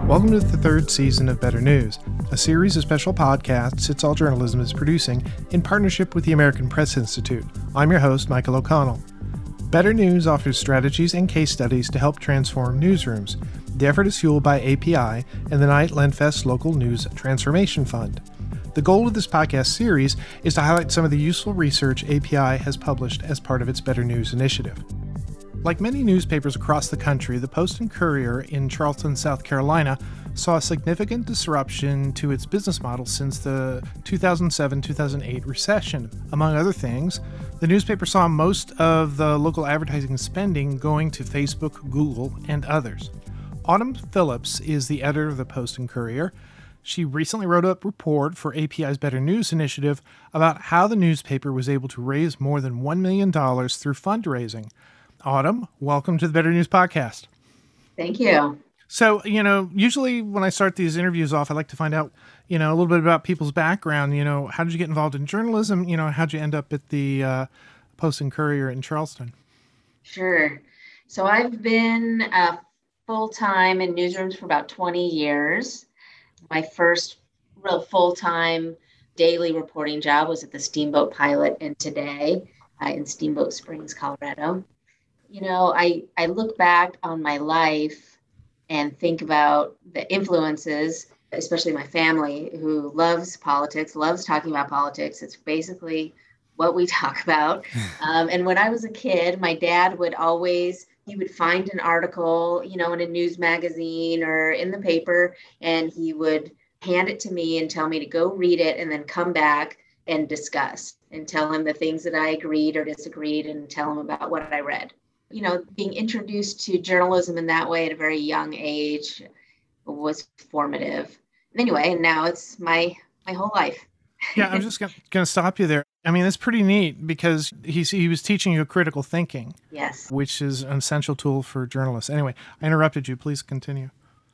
Welcome to the third season of Better News, a series of special podcasts It's All Journalism is producing in partnership with the American Press Institute. I'm your host, Michael O'Connell. Better News offers strategies and case studies to help transform newsrooms. The effort is fueled by API and the Knight Lenfest Local News Transformation Fund. The goal of this podcast series is to highlight some of the useful research API has published as part of its Better News initiative. Like many newspapers across the country, the Post and Courier in Charleston, South Carolina, saw a significant disruption to its business model since the 2007-2008 recession. Among other things, the newspaper saw most of the local advertising spending going to Facebook, Google, and others. Autumn Phillips is the editor of the Post and Courier. She recently wrote a report for API's Better News initiative about how the newspaper was able to raise more than $1 million through fundraising. Autumn, welcome to the Better News Podcast. Thank you. So, usually when I start these interviews off, I like to find out, a little bit about people's background. How did you get involved in journalism? How'd you end up at the Post and Courier in Charleston? Sure. So I've been full-time in newsrooms for about 20 years. My first real full-time daily reporting job was at the Steamboat Pilot and Today in Steamboat Springs, Colorado. I look back on my life and think about the influences, especially my family, who loves politics, loves talking about politics. It's basically what we talk about. And when I was a kid, my dad would he would find an article, in a news magazine or in the paper, and he would hand it to me and tell me to go read it and then come back and discuss and tell him the things that I agreed or disagreed and tell him about what I read. Being introduced to journalism in that way at a very young age was formative. Anyway, and now it's my whole life. Yeah, I'm just going to stop you there. I mean, it's pretty neat because he was teaching you critical thinking. Yes. Which is an essential tool for journalists. Anyway, I interrupted you. Please continue.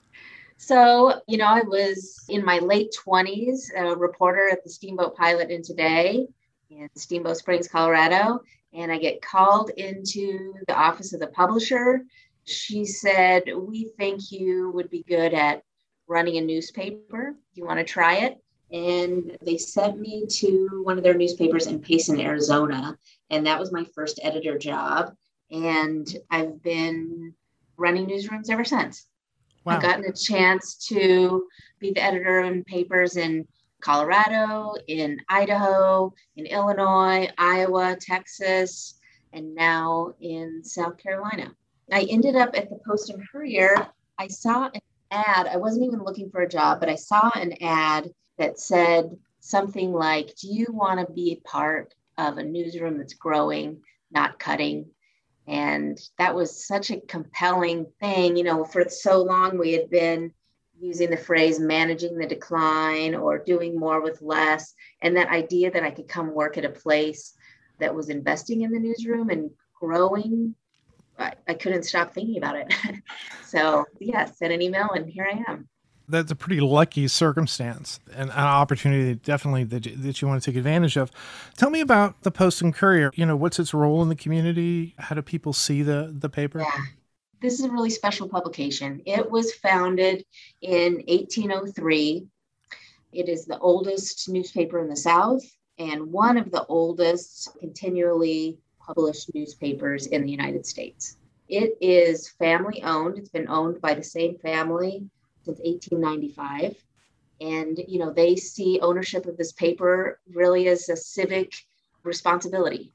So, I was in my late 20s, a reporter at the Steamboat Pilot and Today in Steamboat Springs, Colorado. And I get called into the office of the publisher. She said, "We think you would be good at running a newspaper. Do you want to try it?" And they sent me to one of their newspapers in Payson, Arizona. And that was my first editor job. And I've been running newsrooms ever since. Wow. I've gotten a chance to be the editor in papers in Colorado, in Idaho, in Illinois, Iowa, Texas, and now in South Carolina. I ended up at the Post and Courier. I saw an ad. I wasn't even looking for a job, but I saw an ad that said something like, "Do you want to be a part of a newsroom that's growing, not cutting?" And that was such a compelling thing. For so long we had been using the phrase managing the decline or doing more with less. And that idea that I could come work at a place that was investing in the newsroom and growing, I couldn't stop thinking about it. So sent an email and here I am. That's a pretty lucky circumstance and an opportunity definitely that you want to take advantage of. Tell me about the Post and Courier. What's its role in the community? How do people see the paper? Yeah. This is a really special publication. It was founded in 1803. It is the oldest newspaper in the South and one of the oldest continually published newspapers in the United States. It is family owned. It's been owned by the same family since 1895. And, they see ownership of this paper really as a civic responsibility.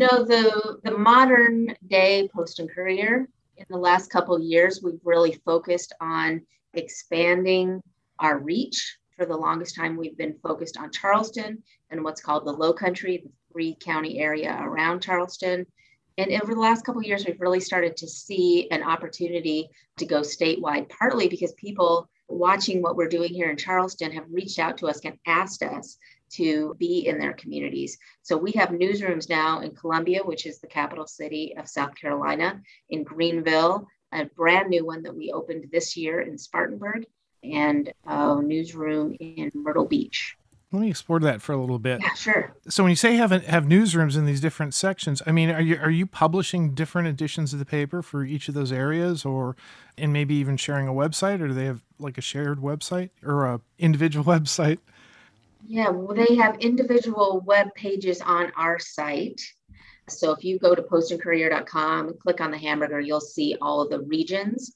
The modern day Post and Courier, in the last couple of years, we've really focused on expanding our reach. For the longest time, we've been focused on Charleston and what's called the Low Country, the 3-county area around Charleston. And over the last couple of years, we've really started to see an opportunity to go statewide, partly because people watching what we're doing here in Charleston have reached out to us and asked us to be in their communities. So we have newsrooms now in Columbia, which is the capital city of South Carolina, in Greenville, a brand new one that we opened this year in Spartanburg, and a newsroom in Myrtle Beach. Let me explore that for a little bit. Yeah, sure. So when you say have newsrooms in these different sections, I mean, are you publishing different editions of the paper for each of those areas, or and maybe even sharing a website, or do they have like a shared website or a individual website? Yeah, well, they have individual web pages on our site. So if you go to postandcourier.com and click on the hamburger, you'll see all of the regions.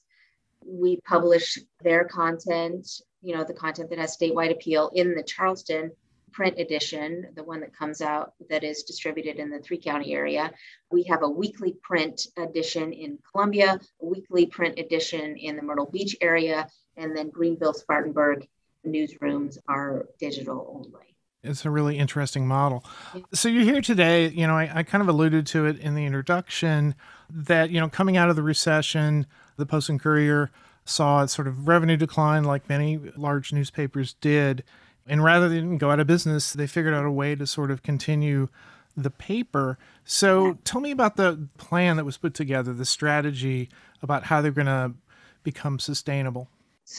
We publish their content, the content that has statewide appeal in the Charleston print edition, the one that comes out that is distributed in the 3-county area. We have a weekly print edition in Columbia, a weekly print edition in the Myrtle Beach area, and then Greenville, Spartanburg newsrooms are digital only. It's a really interesting model. So you're here today, I kind of alluded to it in the introduction that, coming out of the recession, the Post and Courier saw its sort of revenue decline like many large newspapers did. And rather than go out of business, they figured out a way to sort of continue the paper. So tell me about the plan that was put together, the strategy about how they're going to become sustainable.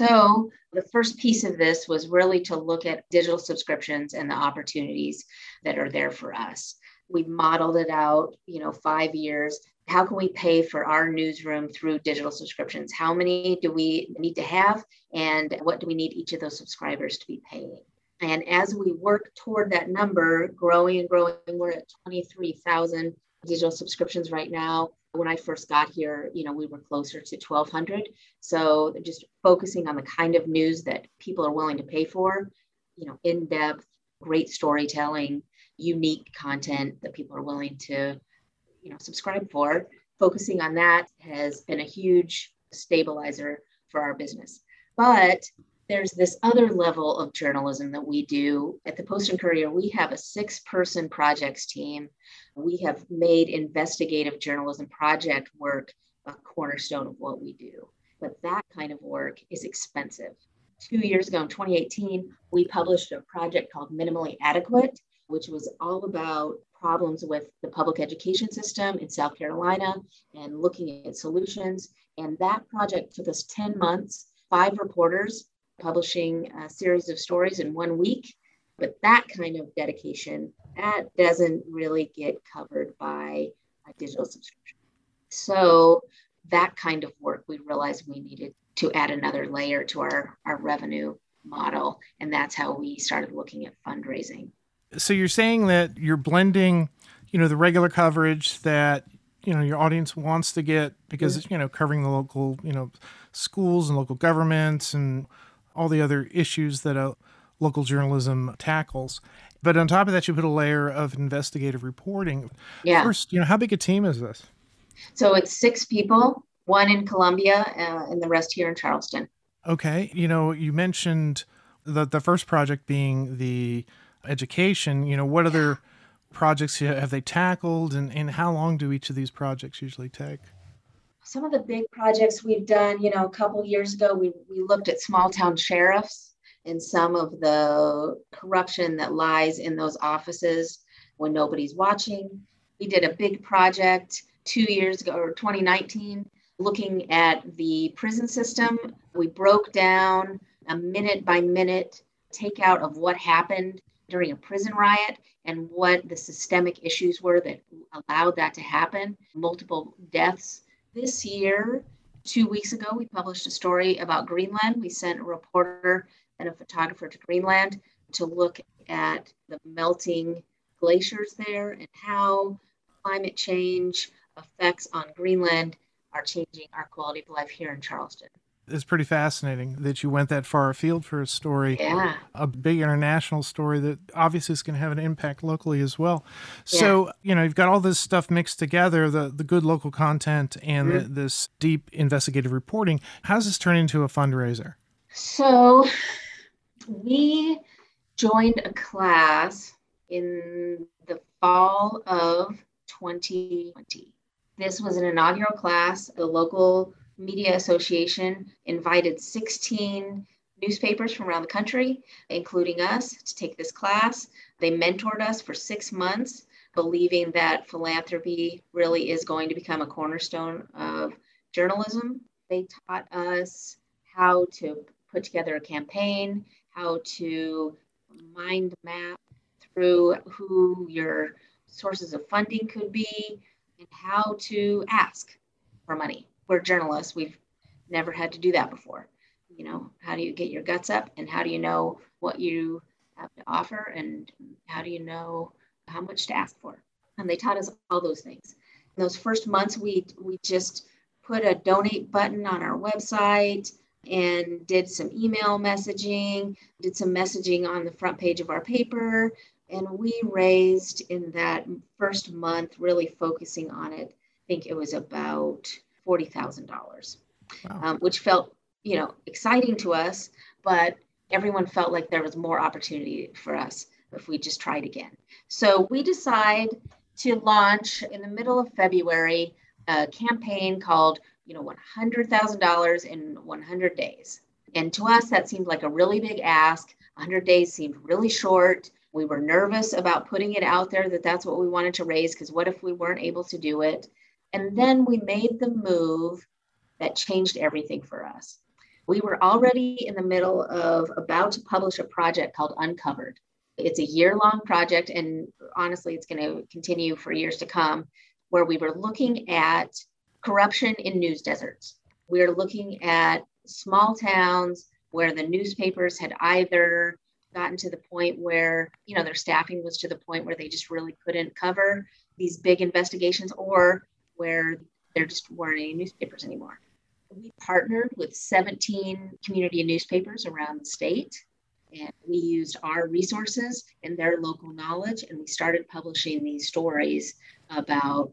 So the first piece of this was really to look at digital subscriptions and the opportunities that are there for us. We modeled it out, 5 years. How can we pay for our newsroom through digital subscriptions? How many do we need to have? And what do we need each of those subscribers to be paying? And as we work toward that number, growing and growing, we're at 23,000 digital subscriptions right now. When I first got here, we were closer to 1,200. So just focusing on the kind of news that people are willing to pay for, in-depth, great storytelling, unique content that people are willing to, subscribe for. Focusing on that has been a huge stabilizer for our business. But there's this other level of journalism that we do at the Post and Courier. We have a 6-person projects team. We have made investigative journalism project work a cornerstone of what we do. But that kind of work is expensive. 2 years ago in 2018, we published a project called Minimally Adequate, which was all about problems with the public education system in South Carolina and looking at solutions. And that project took us 10 months, 5 reporters, publishing a series of stories in 1 week. But that kind of dedication, that doesn't really get covered by a digital subscription. So that kind of work, we realized we needed to add another layer to our revenue model. And that's how we started looking at fundraising. So you're saying that you're blending, the regular coverage that, your audience wants to get because, covering the local, schools and local governments and all the other issues that local journalism tackles. But on top of that, you put a layer of investigative reporting. Yeah. First, how big a team is this? So it's 6 people, 1 in Columbia and the rest here in Charleston. Okay. You mentioned the first project being the education. What other projects have they tackled and how long do each of these projects usually take? Some of the big projects we've done, a couple years ago, we looked at small town sheriffs and some of the corruption that lies in those offices when nobody's watching. We did a big project 2 years ago, or 2019, looking at the prison system. We broke down a minute by minute takeout of what happened during a prison riot and what the systemic issues were that allowed that to happen, multiple deaths. This year, 2 weeks ago, we published a story about Greenland. We sent a reporter and a photographer to Greenland to look at the melting glaciers there and how climate change effects on Greenland are changing our quality of life here in Charleston. It's pretty fascinating that you went that far afield for a story, a big international story that obviously is going to have an impact locally as well. So, you've got all this stuff mixed together, the good local content and this deep investigative reporting. How does this turn into a fundraiser? So we joined a class in the fall of 2020. This was an inaugural class. The local Media Association invited 16 newspapers from around the country, including us, to take this class. They mentored us for 6 months, believing that philanthropy really is going to become a cornerstone of journalism. They taught us how to put together a campaign, how to mind map through who your sources of funding could be and how to ask for money. We're journalists. We've never had to do that before. How do you get your guts up, and how do you know what you have to offer, and how do you know how much to ask for? And they taught us all those things. In those first months, we just put a donate button on our website and did some email messaging, did some messaging on the front page of our paper. And we raised in that first month, really focusing on it, I think it was about $40,000, Wow. which felt, exciting to us, but everyone felt like there was more opportunity for us if we just tried again. So we decide to launch in the middle of February a campaign called, $100,000 in 100 days. And to us, that seemed like a really big ask. 100 days seemed really short. We were nervous about putting it out there that that's what we wanted to raise, because what if we weren't able to do it? And then we made the move that changed everything for us. We were already in the middle of about to publish a project called Uncovered. It's a year-long project, and honestly, it's going to continue for years to come, where we were looking at corruption in news deserts. We're looking at small towns where the newspapers had either gotten to the point where, their staffing was to the point where they just really couldn't cover these big investigations, or where there just weren't any newspapers anymore. We partnered with 17 community newspapers around the state, and we used our resources and their local knowledge, and we started publishing these stories about,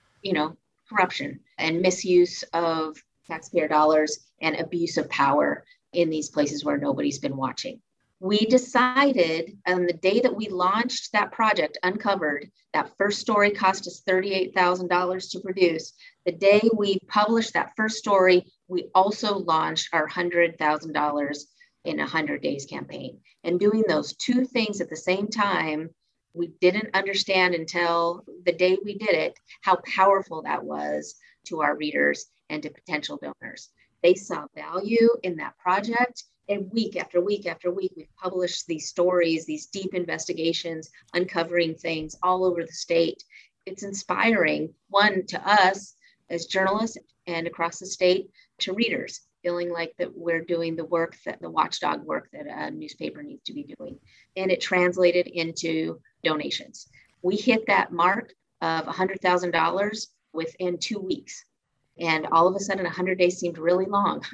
corruption and misuse of taxpayer dollars and abuse of power in these places where nobody's been watching. We decided on the day that we launched that project, Uncovered, that first story cost us $38,000 to produce. The day we published that first story, we also launched our $100,000 in 100 days campaign. And doing those two things at the same time, we didn't understand until the day we did it how powerful that was to our readers and to potential donors. They saw value in that project. And week after week after week, we've published these stories, these deep investigations, uncovering things all over the state. It's inspiring, one, to us as journalists and across the state, to readers, feeling like that we're doing the work, that the watchdog work that a newspaper needs to be doing. And it translated into donations. We hit that mark of $100,000 within 2 weeks. And all of a sudden, 100 days seemed really long,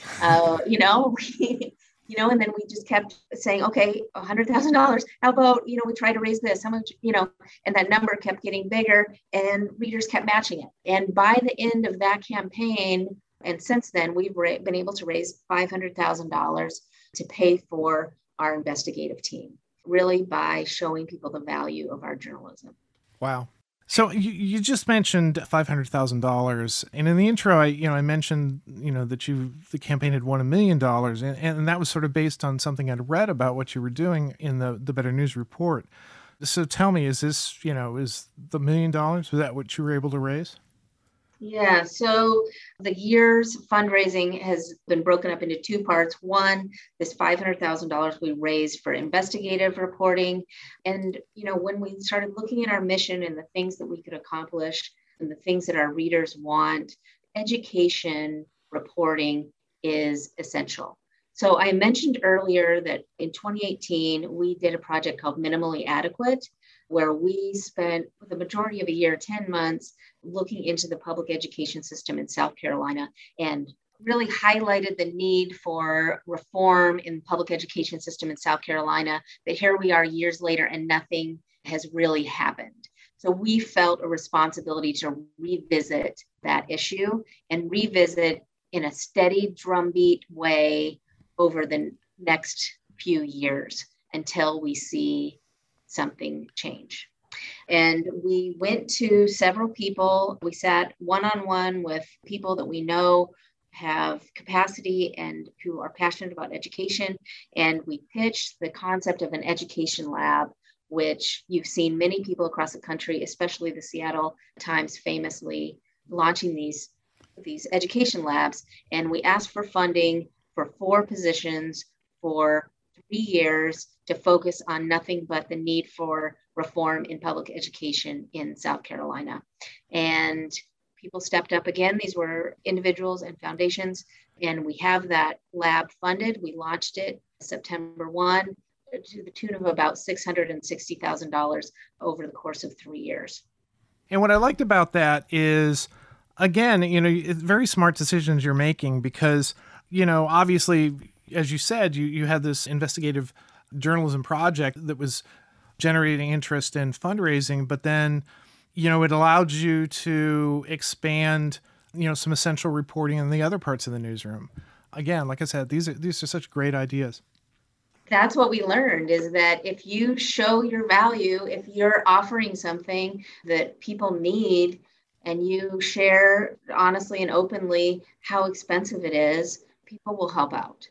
and then we just kept saying, okay, $100,000. How about, we try to raise this, how much, and that number kept getting bigger, and readers kept matching it. And by the end of that campaign, and since then, we've been able to raise $500,000 to pay for our investigative team, really by showing people the value of our journalism. Wow. So you just mentioned $500,000, and in the intro, I mentioned that the campaign had won $1 million, and that was sort of based on something I'd read about what you were doing in the Better News report. So tell me, is this is the $1 million, was that what you were able to raise? Yeah, so the year's fundraising has been broken up into two parts. One, this $500,000 we raised for investigative reporting. And, when we started looking at our mission and the things that we could accomplish and the things that our readers want, education reporting is essential. So I mentioned earlier that in 2018, we did a project called Minimally Adequate, where we spent the majority of a year, 10 months, looking into the public education system in South Carolina and really highlighted the need for reform in the public education system in South Carolina. But here we are years later and nothing has really happened. So we felt a responsibility to revisit that issue and revisit in a steady drumbeat way over the next few years until we see something change. And we went to several people. We sat one-on-one with people that we know have capacity and who are passionate about education. And we pitched the concept of an education lab, which you've seen many people across the country, especially the Seattle Times famously launching these education labs. And we asked for funding for 4 positions for years to focus on nothing but the need for reform in public education in South Carolina. And people stepped up again. These were individuals and foundations, and we have that lab funded. We launched it September 1 to the tune of about $660,000 over the course of 3 years. And what I liked about that is, again, it's very smart decisions you're making because, obviously, as you said, you had this investigative journalism project that was generating interest in fundraising, but then, it allowed you to expand, some essential reporting in the other parts of the newsroom. Again, like I said, these are such great ideas. That's what we learned, is that if you show your value, if you're offering something that people need and you share honestly and openly how expensive it is, people will help out.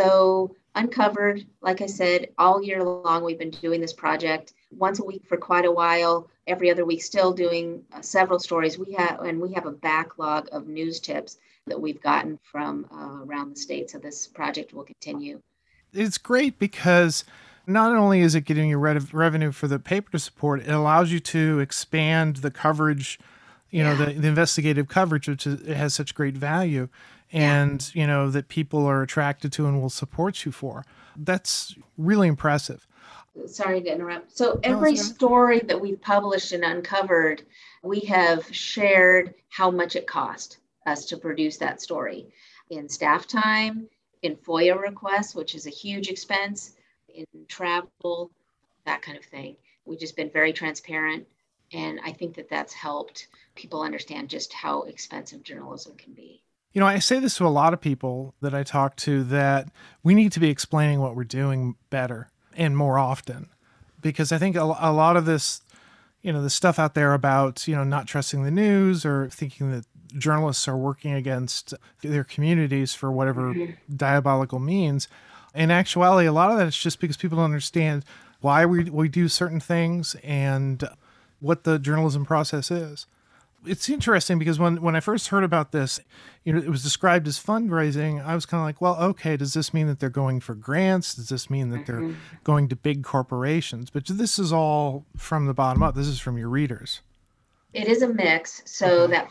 So Uncovered, like I said, all year long, we've been doing this project once a week for quite a while, every other week, still doing several stories. We have a backlog of news tips that we've gotten from around the state. So this project will continue. It's great because not only is it getting you revenue for the paper to support, it allows you to expand the coverage, the investigative coverage, which it has such great value, and, that people are attracted to and will support you for. That's really impressive. Sorry to interrupt. So every story that we've published and Uncovered, we have shared how much it cost us to produce that story in staff time, in FOIA requests, which is a huge expense, in travel, that kind of thing. We've just been very transparent. And I think that that's helped people understand just how expensive journalism can be. I say this to a lot of people that I talk to, that we need to be explaining what we're doing better and more often, because I think a lot of this, the stuff out there about, not trusting the news or thinking that journalists are working against their communities for whatever diabolical means. In actuality, a lot of that is just because people don't understand why we do certain things and what the journalism process is. It's interesting because when I first heard about this, it was described as fundraising. I was kind of like, well, okay, does this mean that they're going for grants? Does this mean that they're going to big corporations? But this is all from the bottom up. This is from your readers. It is a mix. So that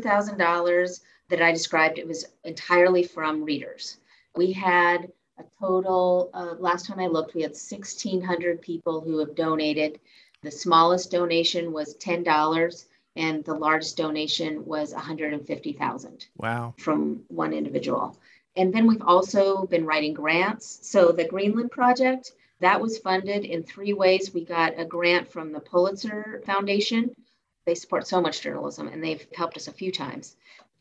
$500,000 that I described, it was entirely from readers. We had a total, last time I looked, we had 1,600 people who have donated. The smallest donation was $10. And the largest donation was $150,000. Wow. From one individual. And then we've also been writing grants. So the Greenland Project, that was funded in 3 ways. We got a grant from the Pulitzer Foundation. They support so much journalism, and they've helped us a few times.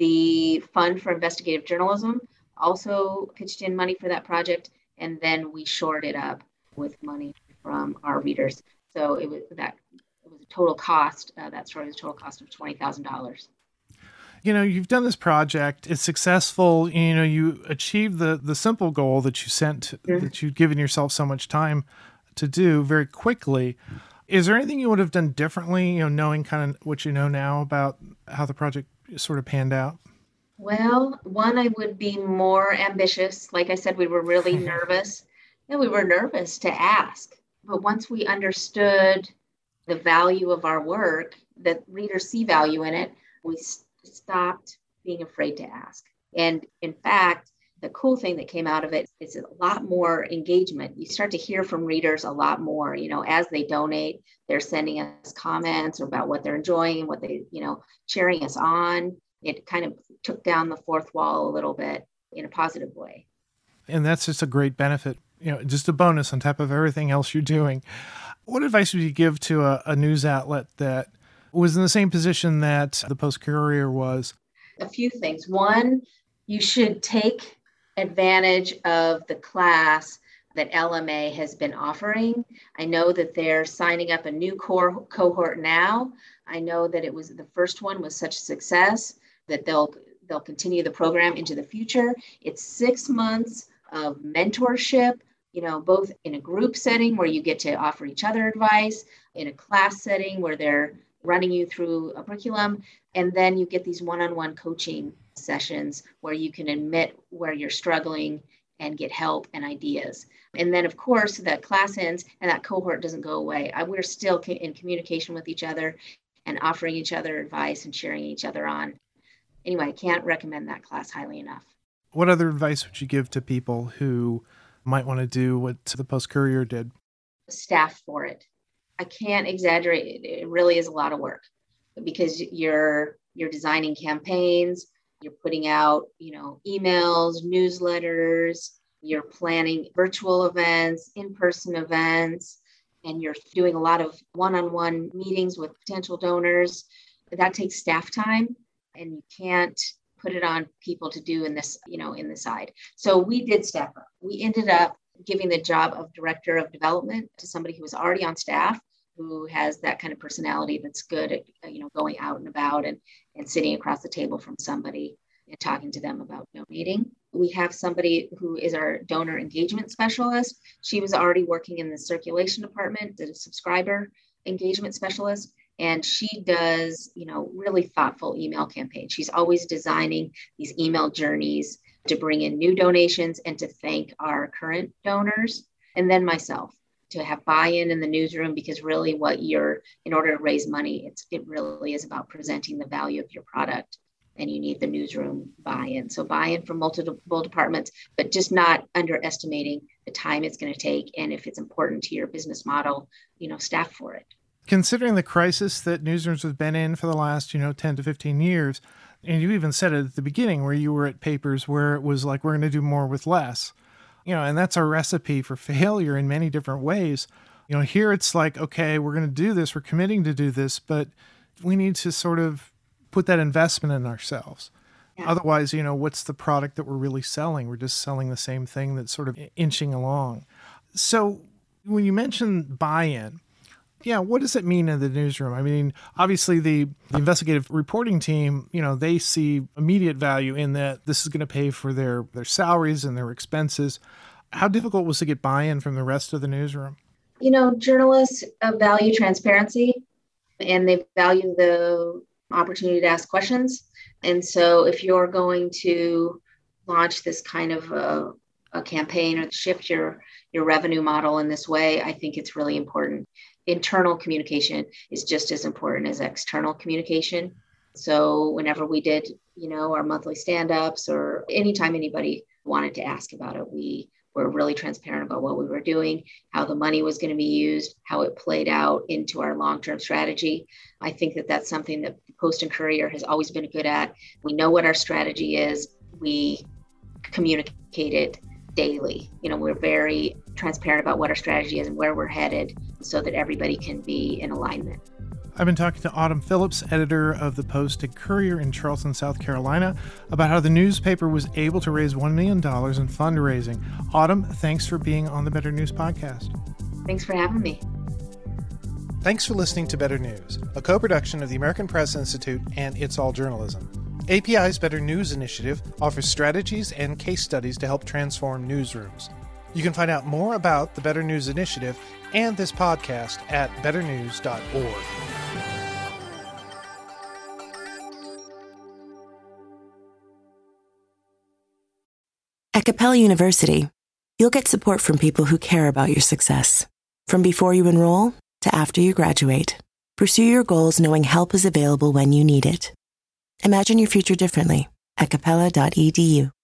The Fund for Investigative Journalism also pitched in money for that project. And then we shored it up with money from our readers. So it was a total cost, that story was a total cost of $20,000. You've done this project, it's successful, you achieved the simple goal that you that you'd given yourself so much time to do very quickly. Is there anything you would have done differently, knowing kind of what you know now about how the project sort of panned out? Well, one, I would be more ambitious. Like I said, we were really nervous. And we were nervous to ask. But once we understood the value of our work, that readers see value in it, we stopped being afraid to ask. And in fact, the cool thing that came out of it is a lot more engagement. You start to hear from readers a lot more, as they donate, they're sending us comments about what they're enjoying and what they, cheering us on. It kind of took down the fourth wall a little bit in a positive way. And that's just a great benefit, just a bonus on top of everything else you're doing. What advice would you give to a news outlet that was in the same position that the Post-Courier was? A few things. One, you should take advantage of the class that LMA has been offering. I know that they're signing up a new cohort now. I know that the first one was such a success that they'll continue the program into the future. It's 6 months of mentorship, both in a group setting where you get to offer each other advice, in a class setting where they're running you through a curriculum, and then you get these one-on-one coaching sessions where you can admit where you're struggling and get help and ideas. And then, of course, the class ends and that cohort doesn't go away. We're still in communication with each other and offering each other advice and cheering each other on. Anyway, I can't recommend that class highly enough. What other advice would you give to people who might want to do what the Post-Courier did? Staff for it. I can't exaggerate. It really is a lot of work because you're designing campaigns, you're putting out, emails, newsletters, you're planning virtual events, in-person events, and you're doing a lot of one-on-one meetings with potential donors. That takes staff time, and you can't put it on people to do in this, in the side. So we did step up. We ended up giving the job of director of development to somebody who was already on staff, who has that kind of personality that's good at, going out and about and sitting across the table from somebody and talking to them about donating. We have somebody who is our donor engagement specialist. She was already working in the circulation department as a subscriber engagement specialist. And she does, really thoughtful email campaigns. She's always designing these email journeys to bring in new donations and to thank our current donors. And then myself, to have buy-in in the newsroom, because really in order to raise money, it really is about presenting the value of your product, and you need the newsroom buy-in. So buy-in from multiple departments, but just not underestimating the time it's going to take. And if it's important to your business model, staff for it. Considering the crisis that newsrooms have been in for the last, 10 to 15 years, and you even said it at the beginning where you were at papers where it was like, we're going to do more with less. And that's our recipe for failure in many different ways. Here it's like, okay, we're going to do this, we're committing to do this, but we need to sort of put that investment in ourselves. Yeah. Otherwise, what's the product that we're really selling? We're just selling the same thing that's sort of inching along. So when you mention buy-in, what does it mean in the newsroom? I mean, obviously the investigative reporting team, they see immediate value in that this is going to pay for their salaries and their expenses. How difficult was to get buy-in from the rest of the newsroom? Journalists value transparency, and they value the opportunity to ask questions. And so if you're going to launch this kind of a campaign or shift your revenue model in this way, I think it's really important. Internal communication is just as important as external communication. So whenever we did, our monthly stand-ups, or anytime anybody wanted to ask about it, we were really transparent about what we were doing, how the money was going to be used, how it played out into our long-term strategy. I think that that's something that Post and Courier has always been good at. We know what our strategy is. We communicate it daily. We're very transparent about what our strategy is and where we're headed so that everybody can be in alignment. I've been talking to Autumn Phillips, editor of the Post and Courier in Charleston, South Carolina, about how the newspaper was able to raise $1 million in fundraising. Autumn, thanks for being on the Better News podcast. Thanks for having me. Thanks for listening to Better News, a co-production of the American Press Institute and It's All Journalism. API's Better News initiative offers strategies and case studies to help transform newsrooms. You can find out more about the Better News initiative and this podcast at betternews.org. At Capella University, you'll get support from people who care about your success. From before you enroll to after you graduate, pursue your goals knowing help is available when you need it. Imagine your future differently at capella.edu.